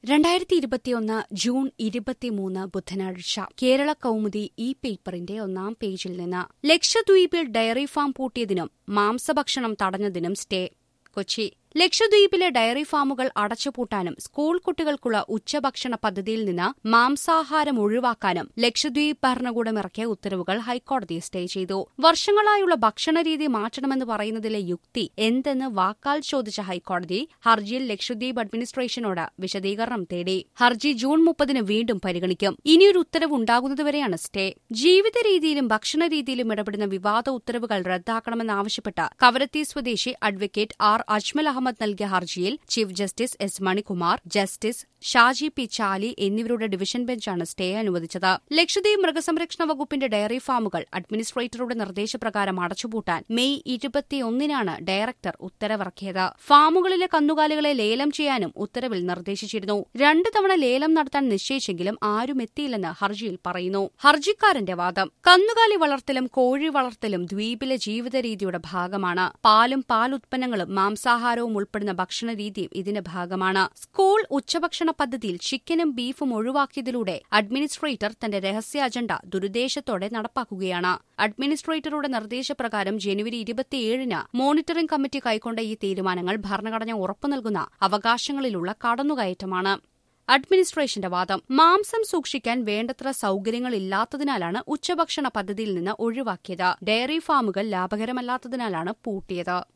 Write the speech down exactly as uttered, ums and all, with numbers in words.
രണ്ടായിരത്തി ഇരുപത്തിയൊന്ന് ജൂൺ ഇരുപത്തിമൂന്ന് ബുധനാഴ്ച കേരള കൗമുദി ഈ പേപ്പറിന്റെ ഒന്നാം പേജിൽ നിന്ന് ലക്ഷദ്വീപിൽ ഡയറി ഫാം പൂട്ടിയതിനും മാംസഭക്ഷണം തടഞ്ഞതിനും സ്റ്റേ. കൊച്ചി. ലക്ഷദ്വീപിലെ ഡയറി ഫാമുകൾ അടച്ചുപൂട്ടാനും സ്കൂൾ കുട്ടികൾക്കുള്ള ഉച്ചഭക്ഷണ പദ്ധതിയിൽ നിന്ന് മാംസാഹാരം ഒഴിവാക്കാനും ലക്ഷദ്വീപ് ഭരണകൂടം ഇറക്കിയ ഉത്തരവുകൾ ഹൈക്കോടതി സ്റ്റേ ചെയ്തു. വർഷങ്ങളായുള്ള ഭക്ഷണരീതി മാറ്റണമെന്ന് പറയുന്നതിലെ യുക്തി എന്തെന്ന് വാക്കാൽ ചോദിച്ച ഹൈക്കോടതി ഹർജിയിൽ ലക്ഷദ്വീപ് അഡ്മിനിസ്ട്രേഷനോട് വിശദീകരണം തേടി. ഹർജി ജൂൺ മുപ്പതിന് വീണ്ടും പരിഗണിക്കും. ഇനിയൊരു ഉത്തരവ് ഉണ്ടാകുന്നതുവരെയാണ് സ്റ്റേ. ജീവിത രീതിയിലും ഭക്ഷണരീതിയിലും ഇടപെടുന്ന വിവാദ ഉത്തരവുകൾ റദ്ദാക്കണമെന്നാവശ്യപ്പെട്ട് കവരത്തി സ്വദേശി അഡ്വക്കേറ്റ് ആർ അജ്മൽ അഹമ്മദ് നൽകിയ ഹർജിയിൽ chief justice S Manikumar, justice Shaji P Chaly എന്നിവരുടെ ഡിവിഷൻ ബെഞ്ചാണ് സ്റ്റേ അനുവദിച്ചത്. ലക്ഷദ്വീപ് മൃഗസംരക്ഷണ വകുപ്പിന്റെ ഡയറി ഫാമുകൾ അഡ്മിനിസ്ട്രേറ്ററുടെ നിർദ്ദേശപ്രകാരം അടച്ചുപൂട്ടാൻ മെയ് ഇരുപത്തിയൊന്നിനാണ് ഡയറക്ടർ ഉത്തരവിറക്കിയത്. ഫാമുകളിലെ കന്നുകാലികളെ ലേലം ചെയ്യാനും ഉത്തരവിൽ നിർദ്ദേശിച്ചിരുന്നു. രണ്ടു തവണ ലേലം നടത്താൻ നിശ്ചയിച്ചെങ്കിലും ആരും എത്തിയില്ലെന്ന് ഹർജിയിൽ പറയുന്നു. ഹർജിക്കാരന്റെ വാദം: കന്നുകാലി വളർത്തലും കോഴി വളർത്തലും ദ്വീപിലെ ജീവിതരീതിയുടെ ഭാഗമാണ്. പാലും പാലുത്പന്നങ്ങളും മാംസാഹാരവും ഉൾപ്പെടുന്ന ഭക്ഷണരീതിയും ഇതിന്റെ ഭാഗമാണ്. സ്കൂൾ ഉച്ചഭക്ഷണ പദ്ധതിയിൽ ചിക്കനും ബീഫും ഒഴിവാക്കിയതിലൂടെ അഡ്മിനിസ്ട്രേറ്റർ തന്റെ രഹസ്യ അജണ്ട ദുരുദ്ദേശത്തോടെ നടപ്പാക്കുകയാണ്. അഡ്മിനിസ്ട്രേറ്ററുടെ നിർദ്ദേശപ്രകാരം ജനുവരി ഇരുപത്തിയേഴിന് മോണിറ്ററിംഗ് കമ്മിറ്റി കൈക്കൊണ്ട ഈ തീരുമാനങ്ങൾ ഭരണഘടന ഉറപ്പു നൽകുന്ന അവകാശങ്ങളിലുള്ള കടന്നുകയറ്റമാണ്. അഡ്മിനിസ്ട്രേഷന്റെ വാദം: മാംസം സൂക്ഷിക്കാൻ വേണ്ടത്ര സൌകര്യങ്ങളില്ലാത്തതിനാലാണ് ഉച്ചഭക്ഷണ പദ്ധതിയിൽ നിന്ന് ഒഴിവാക്കിയത്. ഡയറി ഫാമുകൾ ലാഭകരമല്ലാത്തതിനാലാണ് പൂട്ടിയത്.